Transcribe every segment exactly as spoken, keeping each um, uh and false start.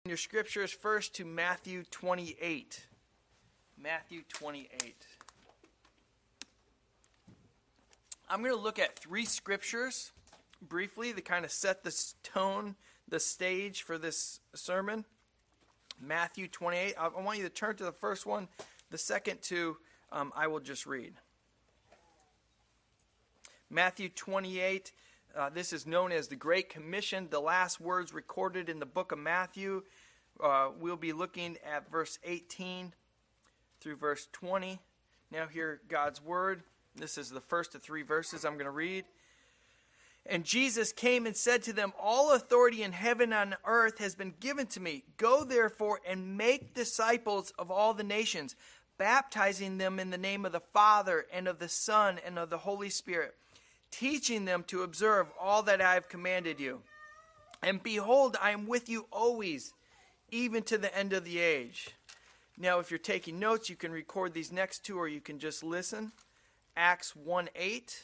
Your scriptures first to Matthew twenty-eight. Matthew twenty-eight. I'm going to look at three scriptures briefly to kind of set the tone, the stage for this sermon. Matthew twenty-eight. I want you to turn to the first one. The second two, um, I will just read. Matthew twenty-eight. Uh, this is known as the Great Commission, the last words recorded in the book of Matthew. Uh, we'll be looking at verse eighteen through verse twenty. Now hear God's word. This is the first of three verses I'm going to read. And Jesus came and said to them, all authority in heaven and on earth has been given to me. Go therefore and make disciples of all the nations, baptizing them in the name of the Father and of the Son and of the Holy Spirit, teaching them to observe all that I have commanded you. And behold, I am with you always, even to the end of the age. Now, if you're taking notes, you can record these next two, or you can just listen. Acts one eight.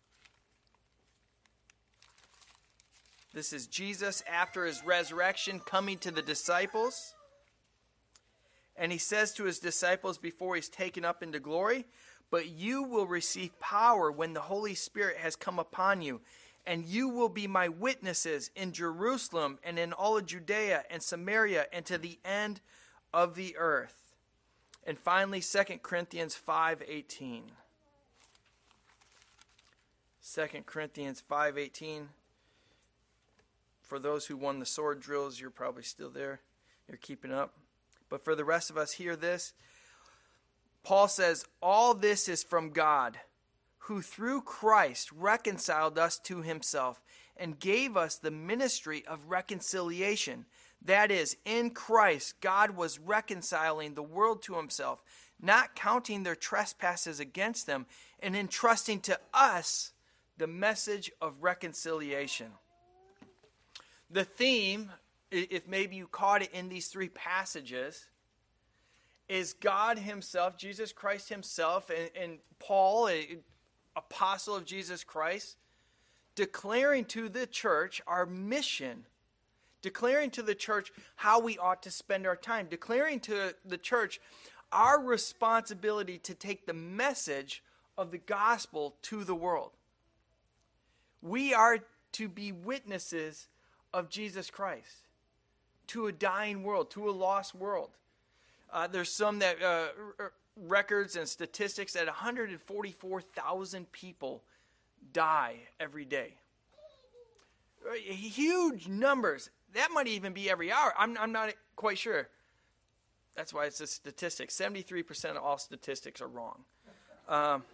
This is Jesus after his resurrection coming to the disciples. And he says to his disciples before he's taken up into glory, but you will receive power when the Holy Spirit has come upon you, and you will be my witnesses in Jerusalem and in all of Judea and Samaria and to the end of the earth. And finally, Second Corinthians five eighteen. Second Corinthians five eighteen. For those who won the sword drills, you're probably still there. You're keeping up. But for the rest of us, hear this. Paul says, all this is from God, who through Christ reconciled us to himself and gave us the ministry of reconciliation. That is, in Christ, God was reconciling the world to himself, not counting their trespasses against them, and entrusting to us the message of reconciliation. The theme, if maybe you caught it in these three passages, is God himself, Jesus Christ himself, and, and Paul, an apostle of Jesus Christ, declaring to the church our mission, declaring to the church how we ought to spend our time, declaring to the church our responsibility to take the message of the gospel to the world. We are to be witnesses of Jesus Christ to a dying world, to a lost world. Uh, there's some that uh, r- records and statistics that one hundred forty-four thousand people die every day. Huge numbers. That might even be every hour. I'm, I'm not quite sure. That's why it's a statistic. seventy-three percent of all statistics are wrong. Um,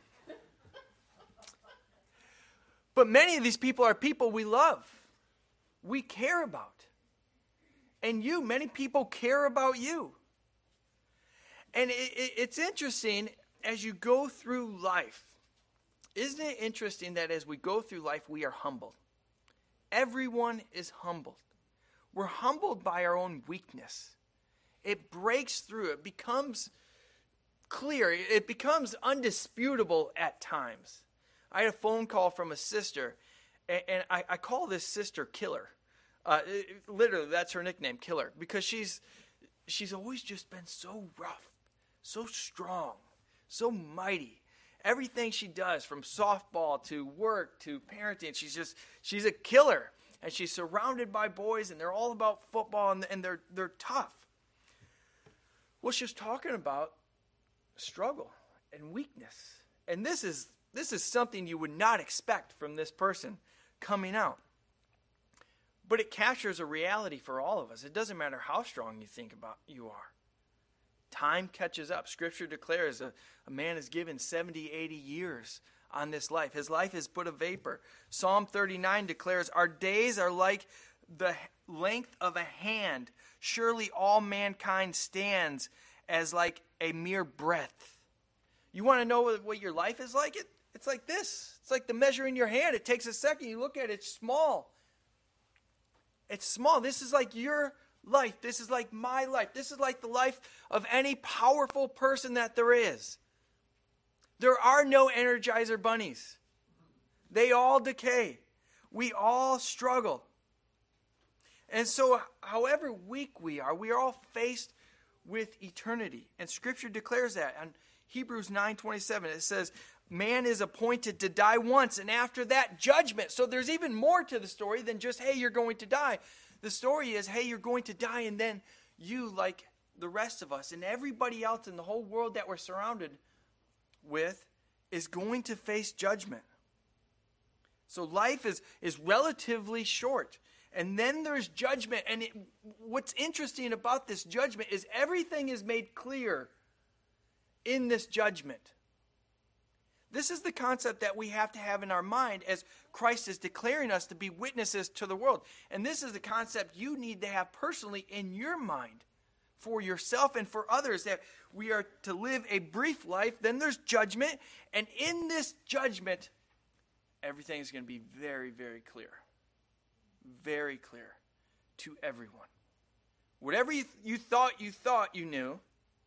but many of these people are people we love, we care about. And you, many people care about you. And it, it, it's interesting as you go through life. Isn't it interesting that as we go through life, we are humbled? Everyone is humbled. We're humbled by our own weakness. It breaks through. It becomes clear. It becomes undisputable at times. I had a phone call from a sister, and, and I, I call this sister Killer. Uh, it, literally, that's her nickname, Killer, because she's she's always just been so rough, so strong, so mighty. Everything she does, from softball to work to parenting, she's just she's a killer, and she's surrounded by boys, and they're all about football, and, and they're they're tough. Well, she's talking about struggle and weakness, and this is this is something you would not expect from this person coming out. But it captures a reality for all of us. It doesn't matter how strong you think about you are. Time catches up. Scripture declares a, a man is given seventy, eighty years on this life. His life is but a vapor. Psalm thirty-nine declares, our days are like the length of a hand. Surely all mankind stands as like a mere breath. You want to know what, what your life is like? It, it's like this. It's like the measure in your hand. It takes a second. You look at it, it's small. It's small. This is like your life. This is like my life. This is like the life of any powerful person that there is. There are no Energizer bunnies. They all decay. We all struggle. And so, however weak we are, we are all faced with eternity. And Scripture declares that. On Hebrews nine twenty-seven, it says, man is appointed to die once, and after that, judgment. So there's even more to the story than just, hey, you're going to die. The story is, hey, you're going to die, and then you, like the rest of us, and everybody else in the whole world that we're surrounded with, is going to face judgment. So life is, is relatively short. And then there's judgment. And it, what's interesting about this judgment is everything is made clear in this judgment. This is the concept that we have to have in our mind as Christ is declaring us to be witnesses to the world. And this is the concept you need to have personally in your mind for yourself and for others, that we are to live a brief life. Then there's judgment. And in this judgment, everything is going to be very, very clear. Very clear to everyone. Whatever you, th- you thought you thought you knew,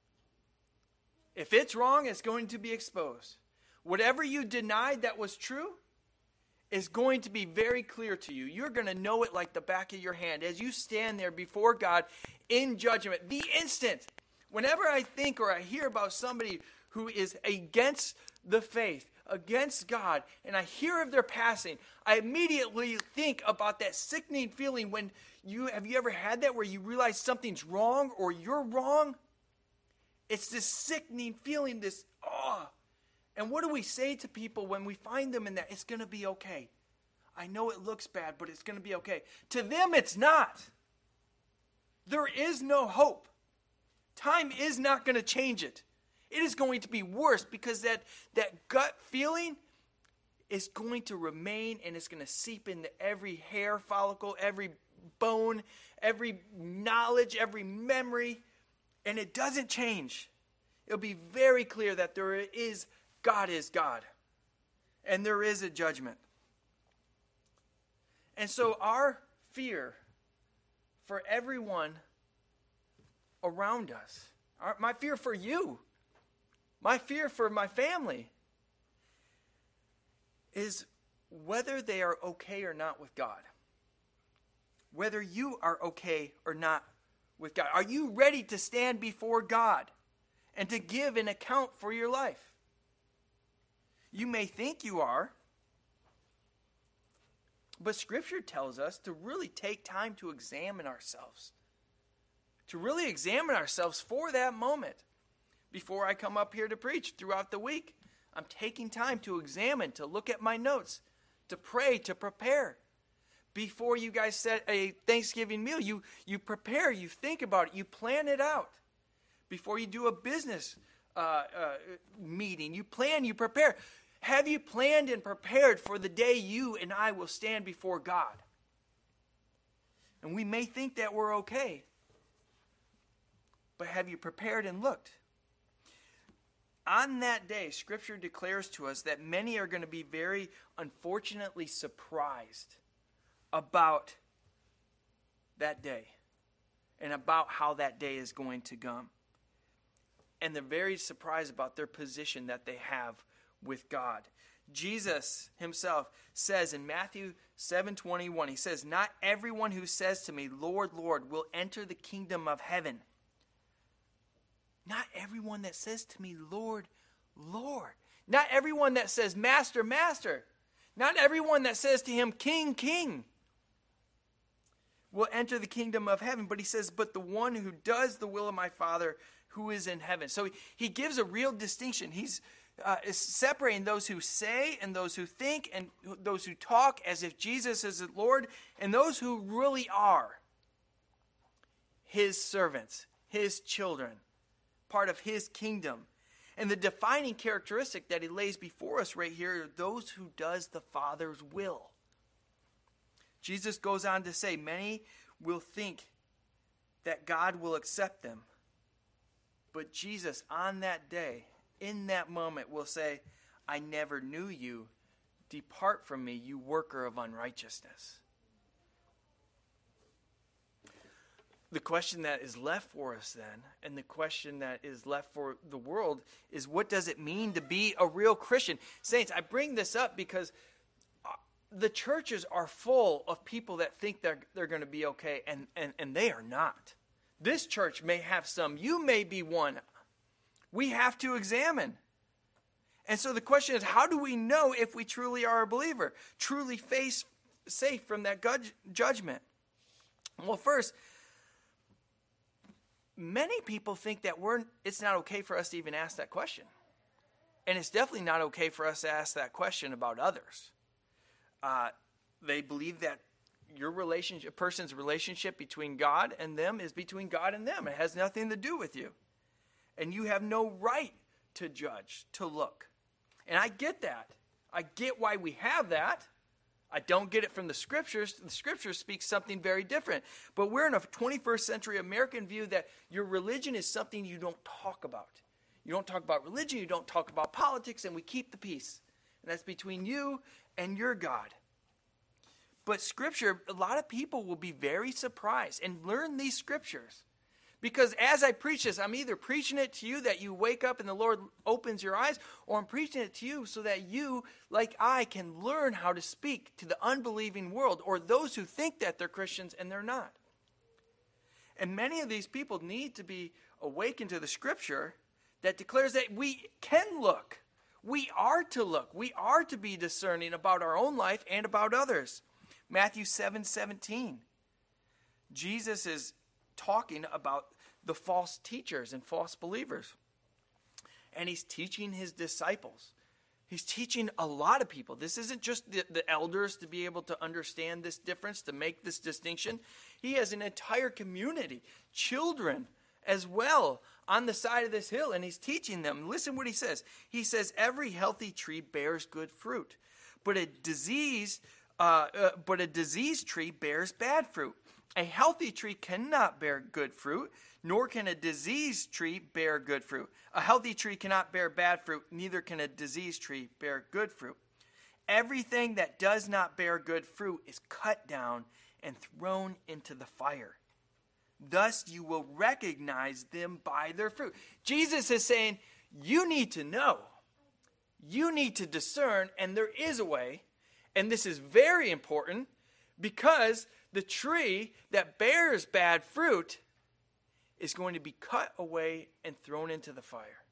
if it's wrong, it's going to be exposed. Whatever you denied that was true is going to be very clear to you. You're going to know it like the back of your hand as you stand there before God in judgment. The instant, whenever I think or I hear about somebody who is against the faith, against God, and I hear of their passing, I immediately think about that sickening feeling when you, have you ever had that where you realize something's wrong or you're wrong? It's this sickening feeling, this awe. And what do we say to people when we find them in that? It's going to be okay. I know it looks bad, but it's going to be okay. To them, it's not. There is no hope. Time is not going to change it. It is going to be worse because that, that gut feeling is going to remain, and it's going to seep into every hair follicle, every bone, every knowledge, every memory, and it doesn't change. It'll be very clear that there is, God is God, and there is a judgment. And so our fear for everyone around us, our, my fear for you, my fear for my family, is whether they are okay or not with God. Whether you are okay or not with God. Are you ready to stand before God and to give an account for your life? You may think you are, but Scripture tells us to really take time to examine ourselves. To really examine ourselves for that moment. Before I come up here to preach throughout the week, I'm taking time to examine, to look at my notes, to pray, to prepare. Before you guys set a Thanksgiving meal, you, you prepare, you think about it, you plan it out. Before you do a business uh, uh, meeting, you plan, you prepare. Have you planned and prepared for the day you and I will stand before God? And we may think that we're okay, but have you prepared and looked? On that day, Scripture declares to us that many are going to be very unfortunately surprised about that day and about how that day is going to come. And they're very surprised about their position that they have with God. Jesus himself says in Matthew seven twenty-one, he says, "Not everyone who says to me, 'Lord, Lord,' will enter the kingdom of heaven." Not everyone that says to me, "Lord, Lord." Not everyone that says, "Master, Master." Not everyone that says to him, "King, King," will enter the kingdom of heaven. But he says, "But the one who does the will of my Father who is in heaven." So he, he gives a real distinction. He's uh, is separating those who say and those who think and those who talk as if Jesus is the Lord, and those who really are his servants, his children, part of his kingdom. And the defining characteristic that he lays before us right here are those who does the Father's will. Jesus goes on to say, many will think that God will accept them. But Jesus, on that day, in that moment, will say, "I never knew you. Depart from me, you worker of unrighteousness." The question that is left for us then, and the question that is left for the world, is what does it mean to be a real Christian? Saints, I bring this up because the churches are full of people that think they're, they're going to be okay, and, and, and they are not. This church may have some. You may be one. We have to examine. And so the question is, how do we know if we truly are a believer, truly face safe from that gudge, judgment? Well, first, many people think that we're it's not okay for us to even ask that question. And it's definitely not okay for us to ask that question about others. Uh, they believe that your relationship, a person's relationship between God and them is between God and them. It has nothing to do with you. And you have no right to judge, to look. And I get that. I get why we have that. I don't get it from the scriptures. The scriptures speak something very different. But we're in a twenty-first century American view that your religion is something you don't talk about. You don't talk about religion, you don't talk about politics, and we keep the peace. And that's between you and your God. But scripture, a lot of people will be very surprised and learn these scriptures. Because as I preach this, I'm either preaching it to you that you wake up and the Lord opens your eyes, or I'm preaching it to you so that you, like I, can learn how to speak to the unbelieving world, or those who think that they're Christians and they're not. And many of these people need to be awakened to the scripture that declares that we can look. We are to look. We are to be discerning about our own life and about others. Matthew seven seventeen. Jesus is talking about the false teachers and false believers. And he's teaching his disciples. He's teaching a lot of people. This isn't just the, the elders to be able to understand this difference, to make this distinction. He has an entire community, children as well, on the side of this hill, and he's teaching them. Listen what he says. He says, every healthy tree bears good fruit, but a disease, uh, uh, but a diseased tree bears bad fruit. A healthy tree cannot bear good fruit, nor can a diseased tree bear good fruit. A healthy tree cannot bear bad fruit, neither can a diseased tree bear good fruit. Everything that does not bear good fruit is cut down and thrown into the fire. Thus you will recognize them by their fruit. Jesus is saying, you need to know. You need to discern, and there is a way. And this is very important because the tree that bears bad fruit is going to be cut away and thrown into the fire.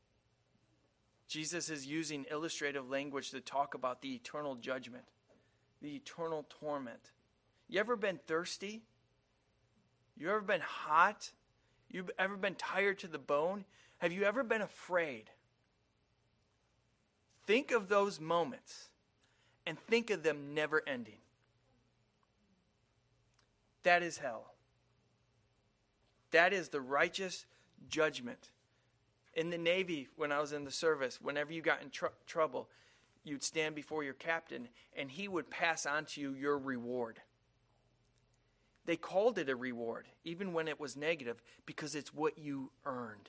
Jesus is using illustrative language to talk about the eternal judgment, the eternal torment. You ever been thirsty? You ever been hot? You ever been tired to the bone? Have you ever been afraid? Think of those moments and think of them never ending. That is hell. That is the righteous judgment. In the Navy, when I was in the service, whenever you got in tr- trouble, you'd stand before your captain and he would pass on to you your reward. They called it a reward, even when it was negative, because it's what you earned.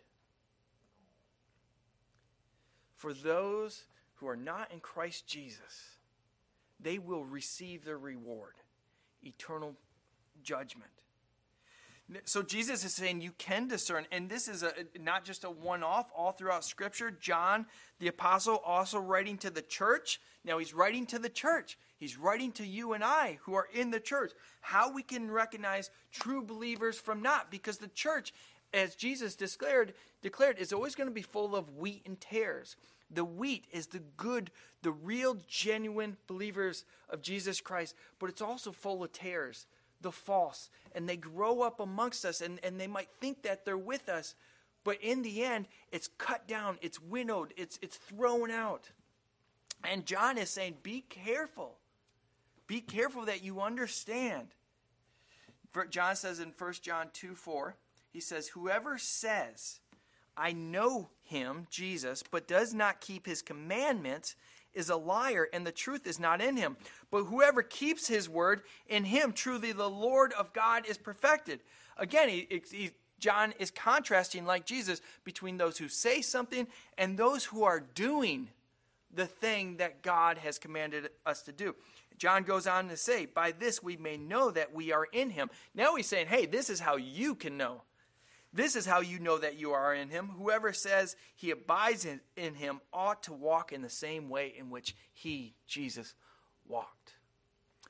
For those who are not in Christ Jesus, they will receive their reward, eternal judgment. So Jesus is saying you can discern, and this is a, not just a one-off all throughout Scripture. John, the apostle, also writing to the church. Now he's writing to the church. He's writing to you and I who are in the church. How we can recognize true believers from not, because the church, as Jesus declared, declared is always going to be full of wheat and tares. The wheat is the good, the real, genuine believers of Jesus Christ, but it's also full of tares, the false, and they grow up amongst us, and, and they might think that they're with us, but in the end, it's cut down, it's winnowed, it's, it's thrown out. And John is saying, be careful. Be careful that you understand. John says in First John two four, he says, whoever says, I know him, Jesus, but does not keep his commandments is a liar, and the truth is not in him. But whoever keeps his word, in him truly the Lord of God is perfected. Again, he, he, John is contrasting, like Jesus, between those who say something and those who are doing the thing that God has commanded us to do. John goes on to say, by this we may know that we are in him. Now he's saying, hey, this is how you can know. This is how you know that you are in him. Whoever says he abides in, in him ought to walk in the same way in which he, Jesus, walked.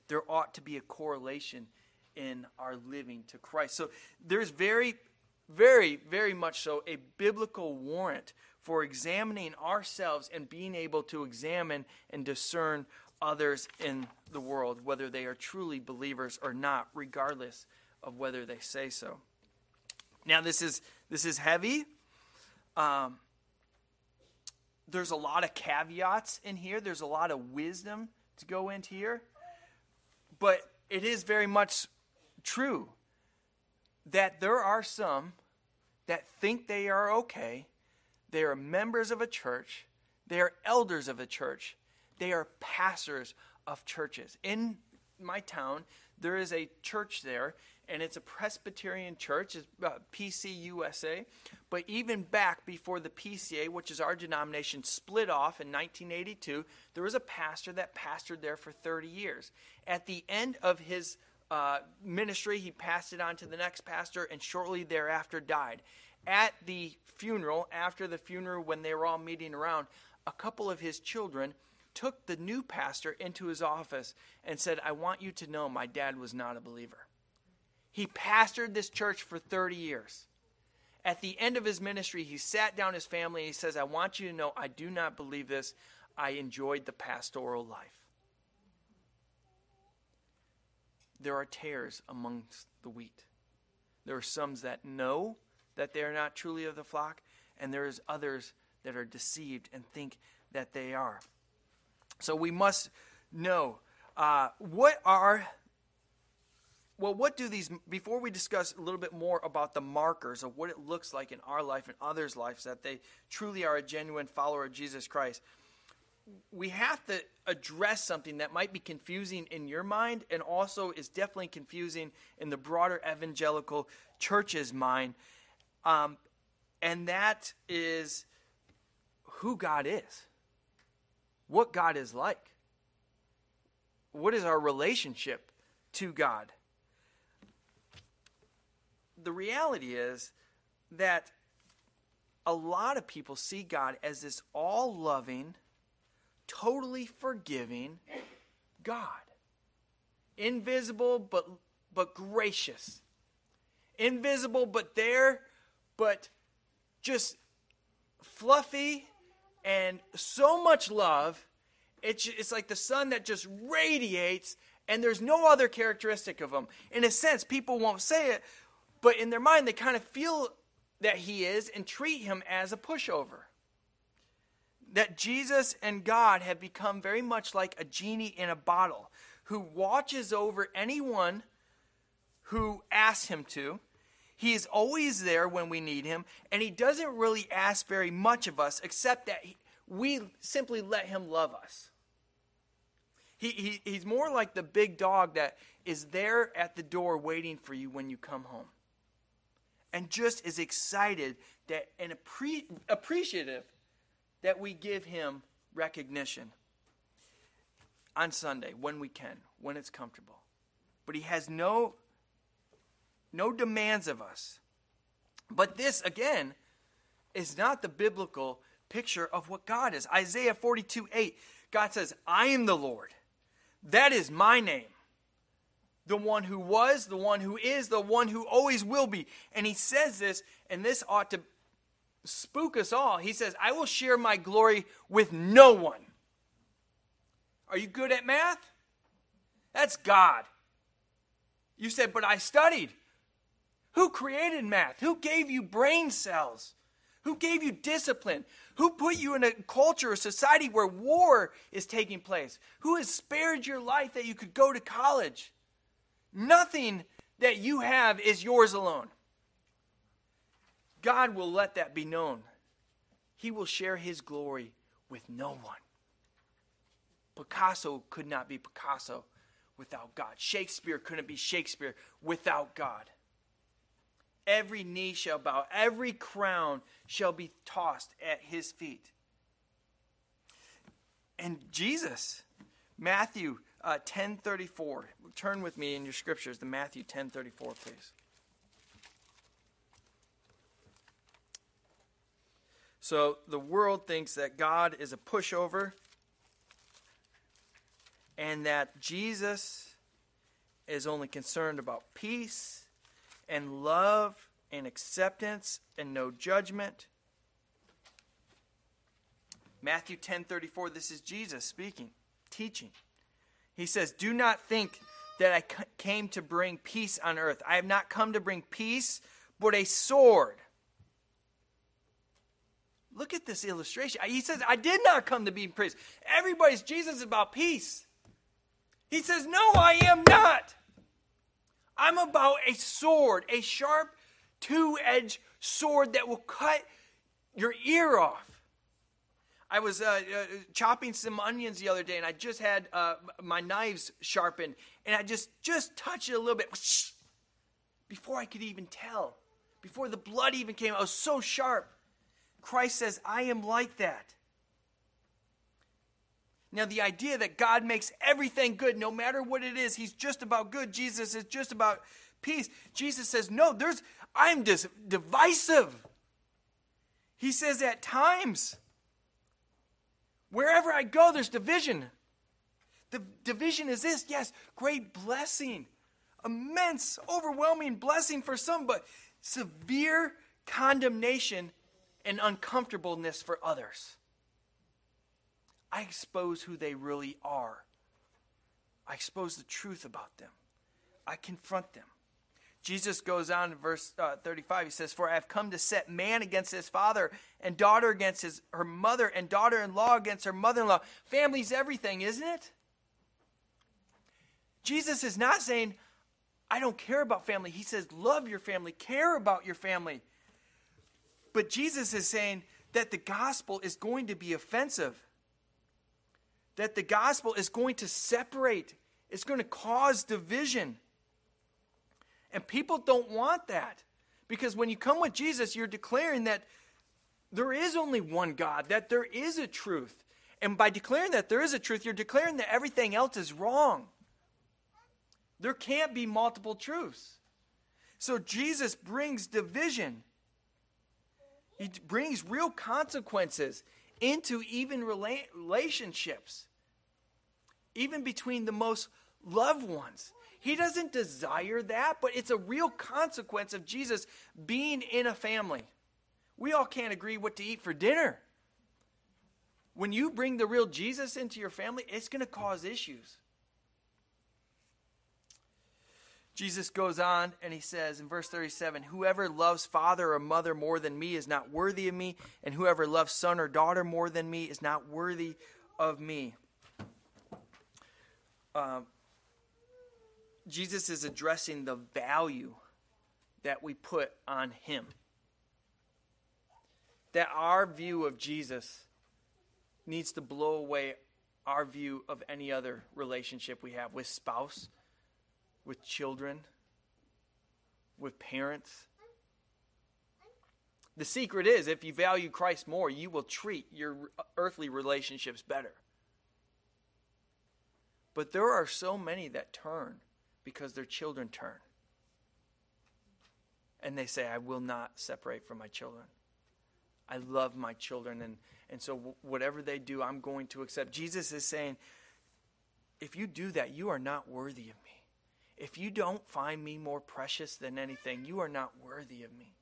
there ought to be a correlation in our living to Christ. So there's very, very, very much so a biblical warrant for examining ourselves and being able to examine and discern others in the world, whether they are truly believers or not, regardless of whether they say so. Now, this is this is heavy. Um, there's a lot of caveats in here. There's a lot of wisdom to go into here. But it is very much true that there are some that think they are okay. They are members of a church. They are elders of a church. They are pastors of churches. In my town, there is a church there, and it's a Presbyterian church. It's uh, P C U S A. But even back before the P C A, which is our denomination, split off in nineteen eighty-two, there was a pastor that pastored there for thirty years. At the end of his uh, ministry, he passed it on to the next pastor, and shortly thereafter died. At the funeral, after the funeral, when they were all meeting around, a couple of his children took the new pastor into his office and said, "I want you to know my dad was not a believer." He pastored this church for thirty years. At the end of his ministry, he sat down his family and he says, "I want you to know I do not believe this. I enjoyed the pastoral life." There are tares amongst the wheat. There are some that know that they are not truly of the flock, and there is others that are deceived and think that they are. So we must know uh, what are, well, what do these, before we discuss a little bit more about the markers of what it looks like in our life and others' lives, that they truly are a genuine follower of Jesus Christ, we have to address something that might be confusing in your mind and also is definitely confusing in the broader evangelical church's mind. Um, and that is who God is, what God is like, what is our relationship to God. The reality is that a lot of people see God as this all-loving, totally forgiving God. Invisible but but gracious. Invisible but there, but just fluffy and so much love. It's, it's like the sun that just radiates, and there's no other characteristic of him. In a sense, people won't say it, but in their mind, they kind of feel that he is and treat him as a pushover. That Jesus and God have become very much like a genie in a bottle who watches over anyone who asks him to. He is always there when we need him, and he doesn't really ask very much of us except that he, we simply let him love us. He, he He's more like the big dog that is there at the door waiting for you when you come home. And just is excited that and appre- appreciative that we give him recognition on Sunday when we can, when it's comfortable. But he has no, no demands of us. But this, again, is not the biblical picture of what God is. Isaiah forty-two eight, God says, "I am the Lord. That is my name. The one who was, the one who is, the one who always will be." And he says this, and this ought to spook us all. He says, "I will share my glory with no one." Are you good at math? That's God. You said, "But I studied." Who created math? Who gave you brain cells? Who gave you discipline? Who put you in a culture or society where war is taking place? Who has spared your life that you could go to college? Nothing that you have is yours alone. God will let that be known. He will share his glory with no one. Picasso could not be Picasso without God. Shakespeare couldn't be Shakespeare without God. Every knee shall bow, every crown shall be tossed at his feet. And Jesus, Matthew uh, ten thirty-four. Turn with me in your scriptures to Matthew ten thirty-four, please. So the world thinks that God is a pushover and that Jesus is only concerned about peace and love and acceptance and no judgment. Matthew ten thirty-four, this is Jesus speaking, teaching. He says, do not think that I came to bring peace on earth. I have not come to bring peace, but a sword. Look at this illustration. He says, I did not come to be peace. Everybody's Jesus is about peace. He says, no, I am not. I'm about a sword, a sharp, two-edged sword that will cut your ear off. I was uh, uh, chopping some onions the other day, and I just had uh, my knives sharpened, and I just, just touched it a little bit. Before I could even tell, before the blood even came, I was so sharp. Christ says, I am like that. Now, the idea that God makes everything good, no matter what it is, he's just about good. Jesus is just about peace. Jesus says, no, there's, I'm just divisive. He says at times, wherever I go, there's division. The division is this, yes, great blessing, immense, overwhelming blessing for some, but severe condemnation and uncomfortableness for others. I expose who they really are. I expose the truth about them. I confront them. Jesus goes on in verse uh, thirty-five. He says, for I have come to set man against his father, and daughter against his her mother, and daughter-in-law against her mother-in-law. Family's everything, isn't it? Jesus is not saying, I don't care about family. He says, love your family, care about your family. But Jesus is saying that the gospel is going to be offensive. That the gospel is going to separate. It's going to cause division. And people don't want that. Because when you come with Jesus, you're declaring that there is only one God, that there is a truth. And by declaring that there is a truth, you're declaring that everything else is wrong. There can't be multiple truths. So Jesus brings division. He brings real consequences into even rela- relationships, even between the most loved ones. He doesn't desire that, but it's a real consequence of Jesus being in a family. We all can't agree what to eat for dinner. When you bring the real Jesus into your family, it's going to cause issues. Jesus goes on and he says in verse thirty-seven, whoever loves father or mother more than me is not worthy of me, and whoever loves son or daughter more than me is not worthy of me. Uh, Jesus is addressing the value that we put on him. That our view of Jesus needs to blow away our view of any other relationship we have with spouse, with children, with parents. The secret is, if you value Christ more, you will treat your earthly relationships better. But there are so many that turn because their children turn. And they say, I will not separate from my children. I love my children, and, and so w- whatever they do, I'm going to accept. Jesus is saying, if you do that, you are not worthy of me. If you don't find me more precious than anything, you are not worthy of me.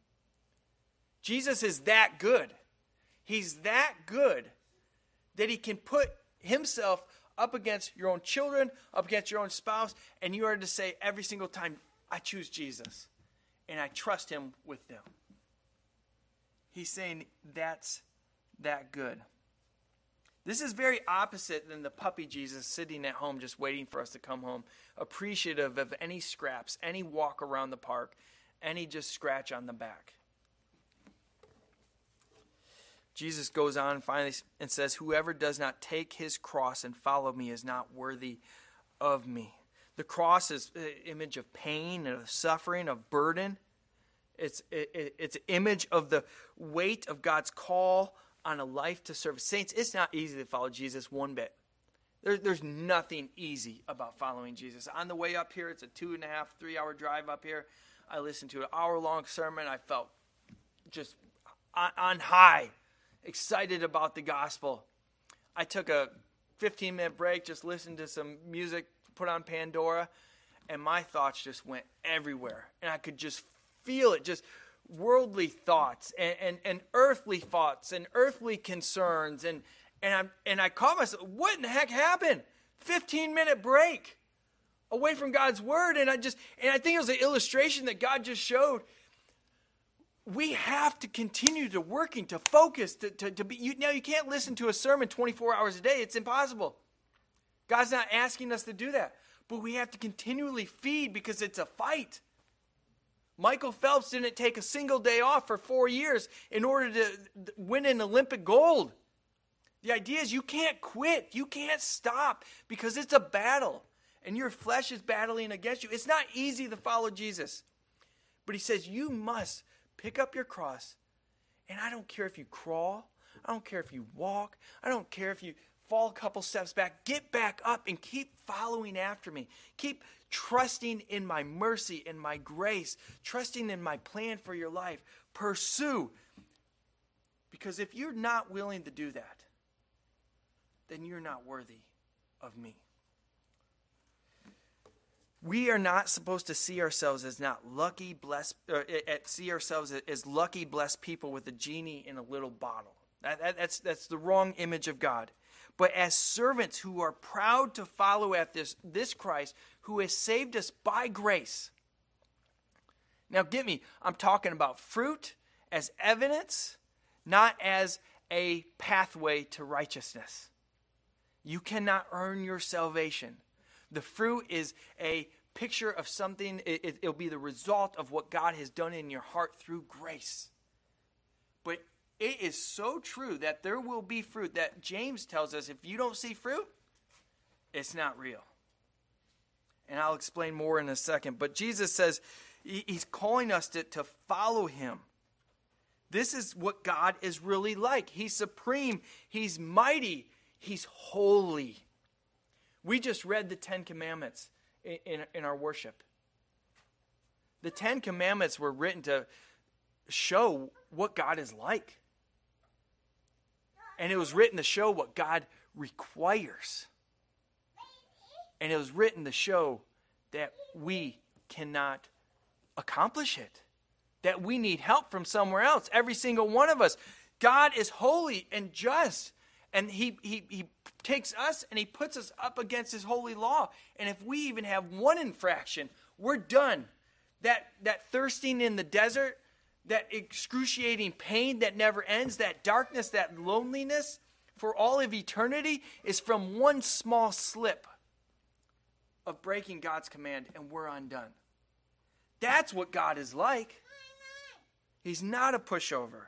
Jesus is that good. He's that good that he can put himself up against your own children, up against your own spouse, and you are to say every single time, I choose Jesus, and I trust him with them. He's saying that's that good. This is very opposite than the puppy Jesus sitting at home just waiting for us to come home, appreciative of any scraps, any walk around the park, any just scratch on the back. Jesus goes on finally and says, whoever does not take his cross and follow me is not worthy of me. The cross is an image of pain and of suffering, of burden. It's, it, it's an image of the weight of God's call on a life to serve. Saints, it's not easy to follow Jesus one bit. There, there's nothing easy about following Jesus. On the way up here, it's a two and a half, three hour drive up here. I listened to an hour long sermon. I felt just on, on high, excited about the gospel. I took a fifteen minute break, just listened to some music, put on Pandora, and my thoughts just went everywhere. And I could just feel it, just worldly thoughts and, and, and earthly thoughts and earthly concerns. And, and, I'm, and I caught myself, what in the heck happened? fifteen minute break away from God's word. And I just, and I think it was an illustration that God just showed. We have to continue to working, to focus, to, to, to be, you, now you can't listen to a sermon twenty-four hours a day. It's impossible. God's not asking us to do that. But we have to continually feed because it's a fight. Michael Phelps didn't take a single day off for four years in order to win an Olympic gold. The idea is you can't quit. You can't stop because it's a battle. And your flesh is battling against you. It's not easy to follow Jesus. But he says you must pick up your cross. And I don't care if you crawl. I don't care if you walk. I don't care if you fall a couple steps back. Get back up and keep following after me. Keep trusting in my mercy and my grace. Trusting in my plan for your life. Pursue. Because if you're not willing to do that, then you're not worthy of me. We are not supposed to see ourselves as not lucky, blessed, uh, see ourselves as lucky, blessed people with a genie in a little bottle. That, that, that's, that's the wrong image of God. But as servants who are proud to follow after this, this Christ who has saved us by grace. Now get me, I'm talking about fruit as evidence, not as a pathway to righteousness. You cannot earn your salvation. The fruit is a picture of something. It, it, it'll be the result of what God has done in your heart through grace. But it is so true that there will be fruit that James tells us if you don't see fruit, it's not real. And I'll explain more in a second. But Jesus says he, he's calling us to, to follow him. This is what God is really like. He's supreme. He's mighty. He's holy. We just read the Ten Commandments in, in, in our worship. The Ten Commandments were written to show what God is like. And it was written to show what God requires. And it was written to show that we cannot accomplish it. That we need help from somewhere else. Every single one of us. God is holy and just. And he, he, he takes us and he puts us up against his holy law. And if we even have one infraction, we're done. That, that thirsting in the desert, that excruciating pain that never ends, that darkness, that loneliness for all of eternity is from one small slip of breaking God's command, and we're undone. That's what God is like. He's not a pushover.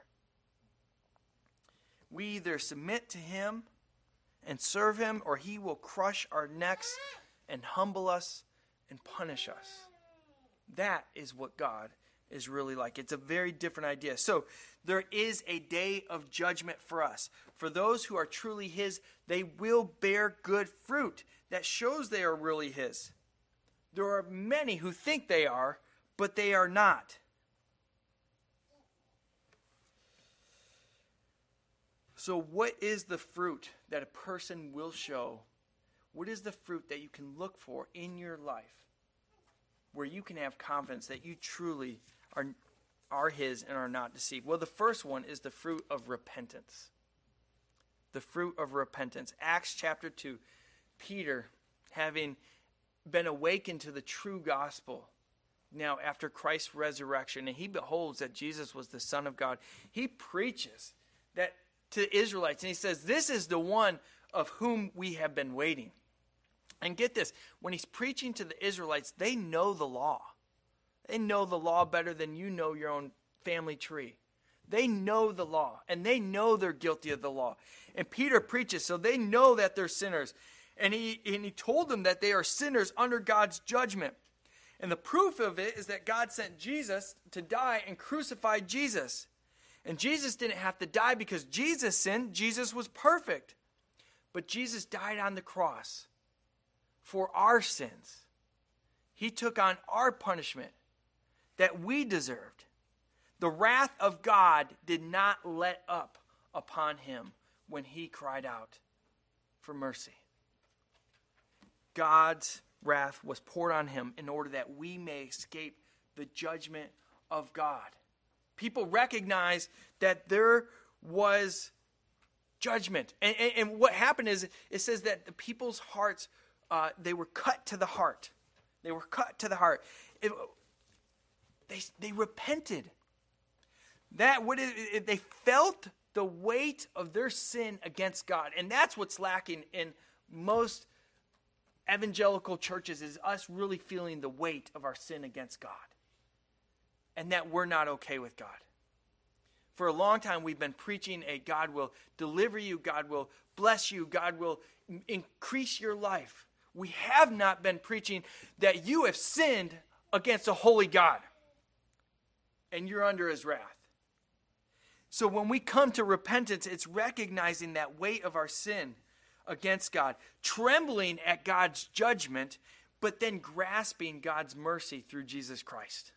We either submit to him and serve him, or he will crush our necks and humble us and punish us. That is what God is really like. It's a very different idea. So there is a day of judgment for us. For those who are truly his, they will bear good fruit that shows they are really his. There are many who think they are, but they are not. So what is the fruit that a person will show? What is the fruit that you can look for in your life where you can have confidence that you truly are, are his and are not deceived? Well, the first one is the fruit of repentance. The fruit of repentance. Acts chapter two, Peter, having been awakened to the true gospel, now after Christ's resurrection, and he beholds that Jesus was the Son of God, he preaches that to the Israelites, and he says, this is the one of whom we have been waiting. And get this, when he's preaching to the Israelites, they know the law. They know the law better than you know your own family tree. They know the law, and they know they're guilty of the law. And Peter preaches, so they know that they're sinners. And he, and he told them that they are sinners under God's judgment. And the proof of it is that God sent Jesus to die and crucified Jesus. And Jesus didn't have to die because Jesus sinned. Jesus was perfect. But Jesus died on the cross for our sins. He took on our punishment that we deserved. The wrath of God did not let up upon him when he cried out for mercy. God's wrath was poured on him in order that we may escape the judgment of God. People recognize that there was judgment. And, and, and what happened is, it says that the people's hearts, uh, they were cut to the heart. They were cut to the heart. It, they, they repented. That what it, it, they felt the weight of their sin against God. And that's what's lacking in most evangelical churches, is us really feeling the weight of our sin against God. And that we're not okay with God. For a long time, we've been preaching a God will deliver you, God will bless you, God will increase your life. We have not been preaching that you have sinned against a holy God and you're under his wrath. So when we come to repentance, it's recognizing that weight of our sin against God, trembling at God's judgment, but then grasping God's mercy through Jesus Christ.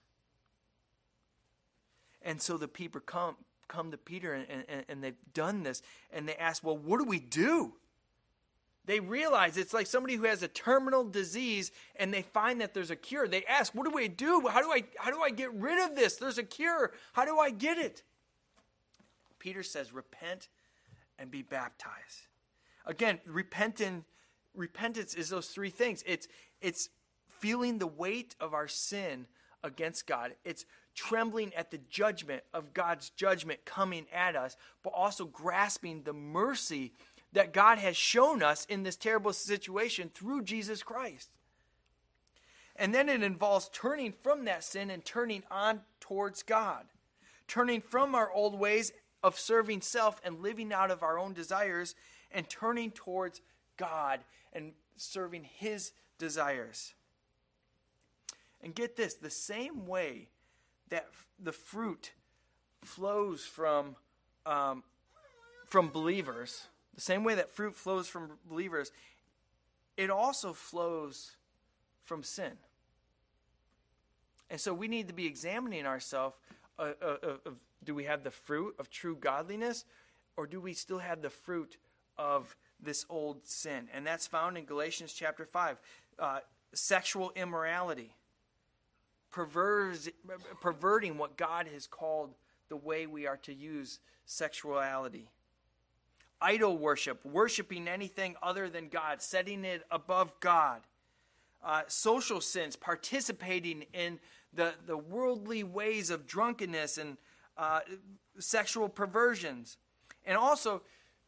And so the people come, come to Peter, and, and, and they've done this, and they ask, well, what do we do? They realize it's like somebody who has a terminal disease, and they find that there's a cure. They ask, what do we do? How do I, how do I get rid of this? There's a cure. How do I get it? Peter says, repent and be baptized. Again, repentant, repentance is those three things. It's, it's feeling the weight of our sin against God. It's trembling at the judgment of God's judgment coming at us, but also grasping the mercy that God has shown us in this terrible situation through Jesus Christ. And then it involves turning from that sin and turning on towards God. Turning from our old ways of serving self and living out of our own desires, and turning towards God and serving his desires. And get this, the same way that the fruit flows from, um, from believers, the same way that fruit flows from believers, it also flows from sin. And so we need to be examining ourselves. Uh, uh, uh, do we have the fruit of true godliness, or do we still have the fruit of this old sin? And that's found in Galatians chapter five. Uh, sexual immorality. Pervers, perverting what God has called the way we are to use sexuality. Idol worship, worshiping anything other than God, setting it above God. Uh, social sins, participating in the, the worldly ways of drunkenness and uh, sexual perversions. And also,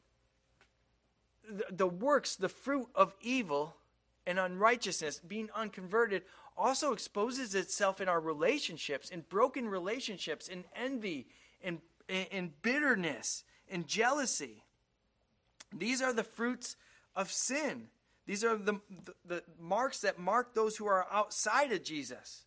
the, the works, the fruit of evil and unrighteousness, being unconverted, also exposes itself in our relationships, in broken relationships, in envy, in, in, in bitterness, in jealousy. These are the fruits of sin. These are the, the, the marks that mark those who are outside of Jesus.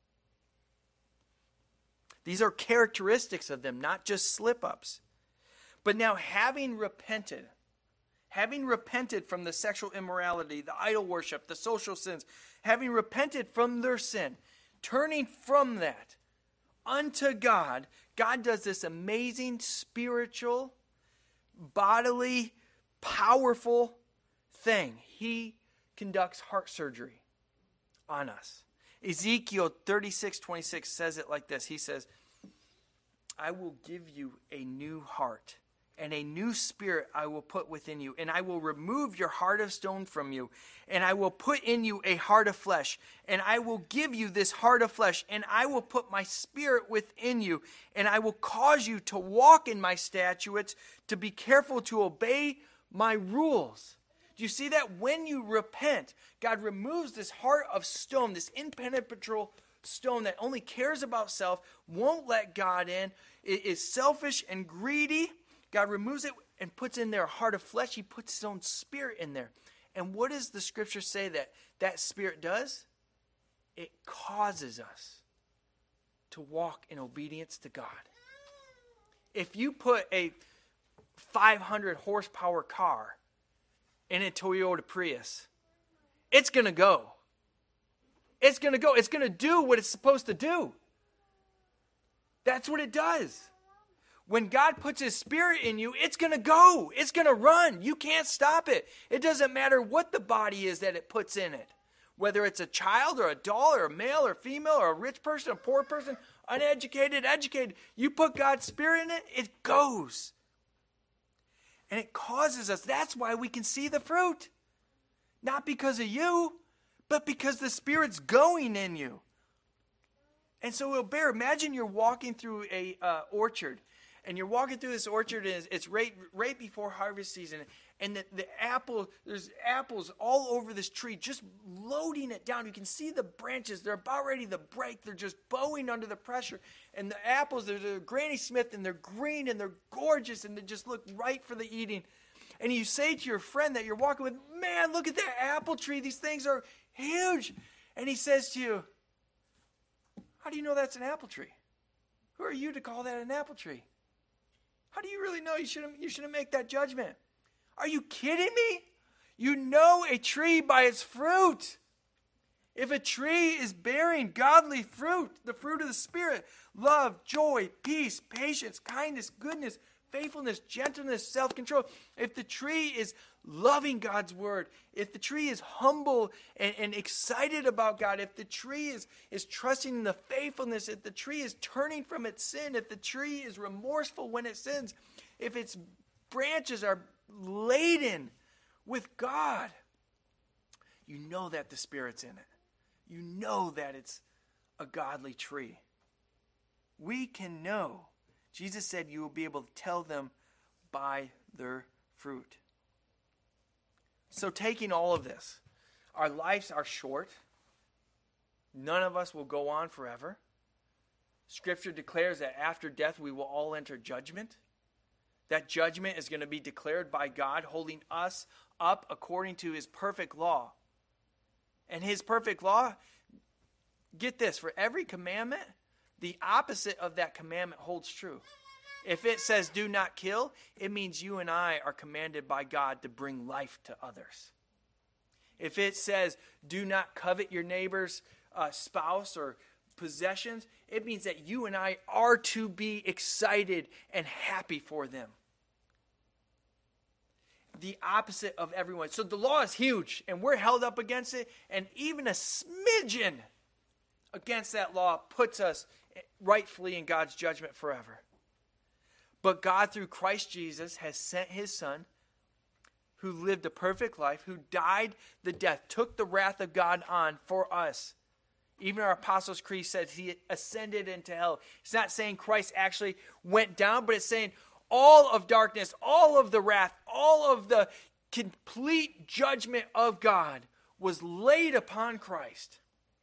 These are characteristics of them, not just slip-ups. But now, having repented, having repented from the sexual immorality, the idol worship, the social sins, having repented from their sin, turning from that unto God, God does this amazing spiritual, bodily, powerful thing. He conducts heart surgery on us. Ezekiel thirty-six twenty-six says it like this. He says, I will give you a new heart, and a new spirit I will put within you, and I will remove your heart of stone from you, and I will put in you a heart of flesh, and I will give you this heart of flesh, and I will put my spirit within you, and I will cause you to walk in my statutes, to be careful to obey my rules. Do you see that? When you repent, God removes this heart of stone, this impenetrable stone that only cares about self, won't let God in, is selfish and greedy. God removes it and puts in there a heart of flesh. He puts his own spirit in there. And what does the scripture say that that spirit does? It causes us to walk in obedience to God. If you put a five hundred horsepower car in a Toyota Prius, it's going to go. It's going to go. It's going to do what it's supposed to do. That's what it does. When God puts his spirit in you, it's going to go. It's going to run. You can't stop it. It doesn't matter what the body is that it puts in it. Whether it's a child or a doll or a male or female or a rich person, a poor person, uneducated, educated, you put God's Spirit in it, it goes. And it causes us, that's why we can see the fruit. Not because of you, but because the Spirit's going in you. And so it'll bear. Imagine you're walking through a uh, orchard, and you're walking through this orchard, and it's, it's right, right before harvest season, and the, the apple, there's apples all over this tree, just loading it down. You can see the branches. They're about ready to break. They're just bowing under the pressure. And the apples, they're, they're Granny Smith, and they're green, and they're gorgeous, and they just look right for the eating. And you say to your friend that you're walking with, man, look at that apple tree. These things are huge. And he says to you, how do you know that's an apple tree? Who are you to call that an apple tree? How do you really know? You shouldn't, you shouldn't make that judgment. Are you kidding me? You know a tree by its fruit. If a tree is bearing godly fruit, the fruit of the Spirit, love, joy, peace, patience, kindness, goodness, faithfulness, gentleness, self-control. If the tree is loving God's word, if the tree is humble and, and excited about God, if the tree is, is trusting in the faithfulness, if the tree is turning from its sin, if the tree is remorseful when it sins, if its branches are laden with God, you know that the Spirit's in it. You know that it's a godly tree. We can know. Jesus said you will be able to tell them by their fruit. So taking all of this, our lives are short. None of us will go on forever. Scripture declares that after death we will all enter judgment. That judgment is going to be declared by God, holding us up according to his perfect law. And his perfect law, get this, for every commandment, the opposite of that commandment holds true. If it says do not kill, it means you and I are commanded by God to bring life to others. If it says do not covet your neighbor's uh, spouse or possessions, it means that you and I are to be excited and happy for them. The opposite of everyone. So the law is huge, and we're held up against it, and even a smidgen against that law puts us rightfully in God's judgment forever. But God, through Christ Jesus, has sent his Son, who lived a perfect life, who died the death, took the wrath of God on for us. Even our Apostles' Creed says he ascended into hell. It's not saying Christ actually went down, but it's saying all of darkness, all of the wrath, all of the complete judgment of God was laid upon Christ.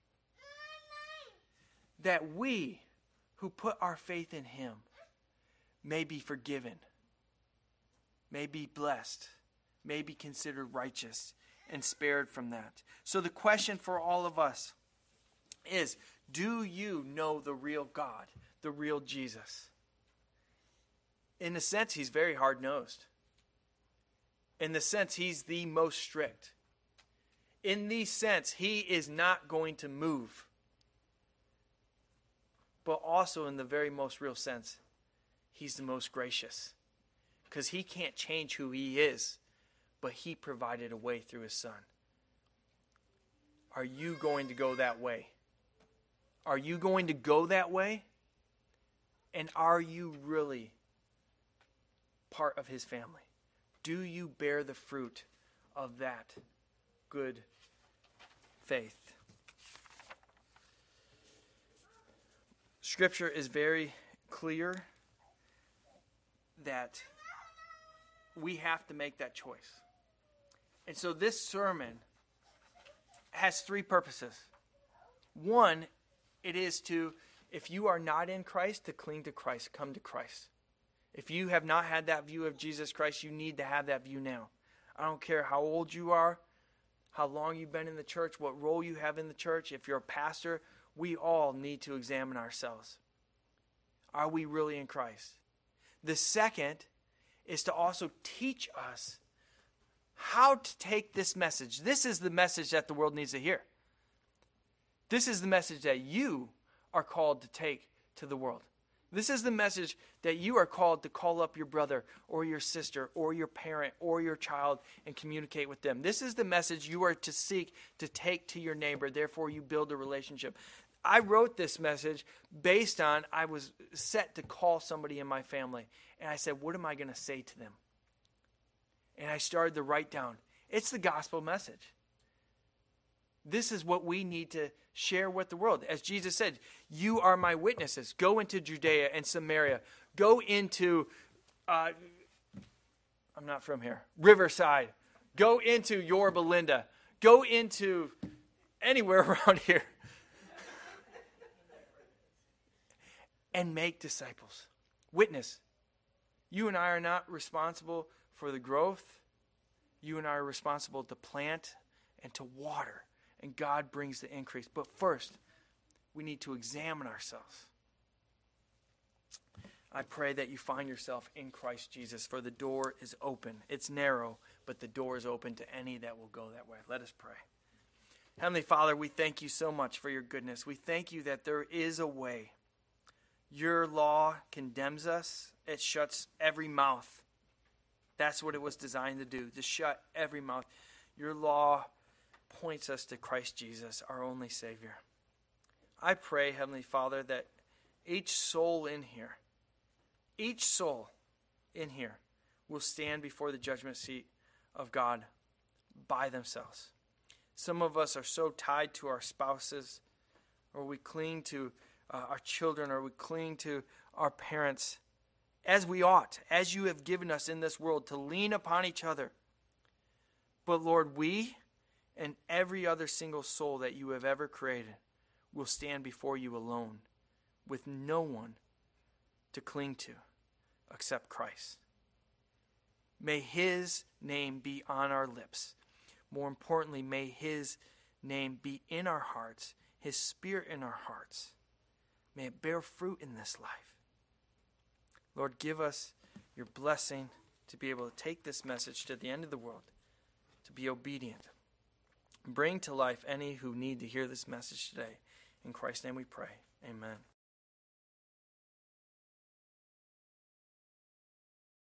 That we who put our faith in him may be forgiven, may be blessed, may be considered righteous and spared from that. So the question for all of us is, do you know the real God, the real Jesus? In a sense, he's very hard-nosed. In the sense, he's the most strict. In the sense, he is not going to move. But also in the very most real sense, he's the most gracious. Because he can't change who he is, but he provided a way through his Son. Are you going to go that way? Are you going to go that way? And are you really part of his family? Do you bear the fruit of that good faith? Scripture is very clear that we have to make that choice. And so this sermon has three purposes. One, it is to, if you are not in Christ, to cling to Christ, come to Christ. If you have not had that view of Jesus Christ, you need to have that view now. I don't care how old you are, how long you've been in the church, what role you have in the church. If you're a pastor, we all need to examine ourselves. Are we really in Christ? The second is to also teach us how to take this message. This is the message that the world needs to hear. This is the message that you are called to take to the world. This is the message that you are called to call up your brother or your sister or your parent or your child and communicate with them. This is the message you are to seek to take to your neighbor. Therefore, you build a relationship. I wrote this message based on I was set to call somebody in my family. And I said, what am I going to say to them? And I started to write down. It's the gospel message. This is what we need to share with the world. As Jesus said, you are my witnesses. Go into Judea and Samaria. Go into, uh, I'm not from here, Riverside. Go into Yorba Linda. Go into anywhere around here. And make disciples. Witness. You and I are not responsible for the growth. You and I are responsible to plant and to water. And God brings the increase. But first, we need to examine ourselves. I pray that you find yourself in Christ Jesus, for the door is open. It's narrow, but the door is open to any that will go that way. Let us pray. Heavenly Father, we thank you so much for your goodness. We thank you that there is a way. Your law condemns us. It shuts every mouth. That's what it was designed to do, to shut every mouth. Your law points us to Christ Jesus, our only Savior. I pray, Heavenly Father, that each soul in here, each soul in here will stand before the judgment seat of God by themselves. Some of us are so tied to our spouses, or we cling to uh, our children, or we cling to our parents, as we ought, as you have given us in this world, to lean upon each other. But Lord, we and every other single soul that you have ever created will stand before you alone, with no one to cling to except Christ. May his name be on our lips. More importantly, may his name be in our hearts, his spirit in our hearts. May it bear fruit in this life. Lord, give us your blessing to be able to take this message to the end of the world, to be obedient. Bring to life any who need to hear this message today. In Christ's name we pray. Amen.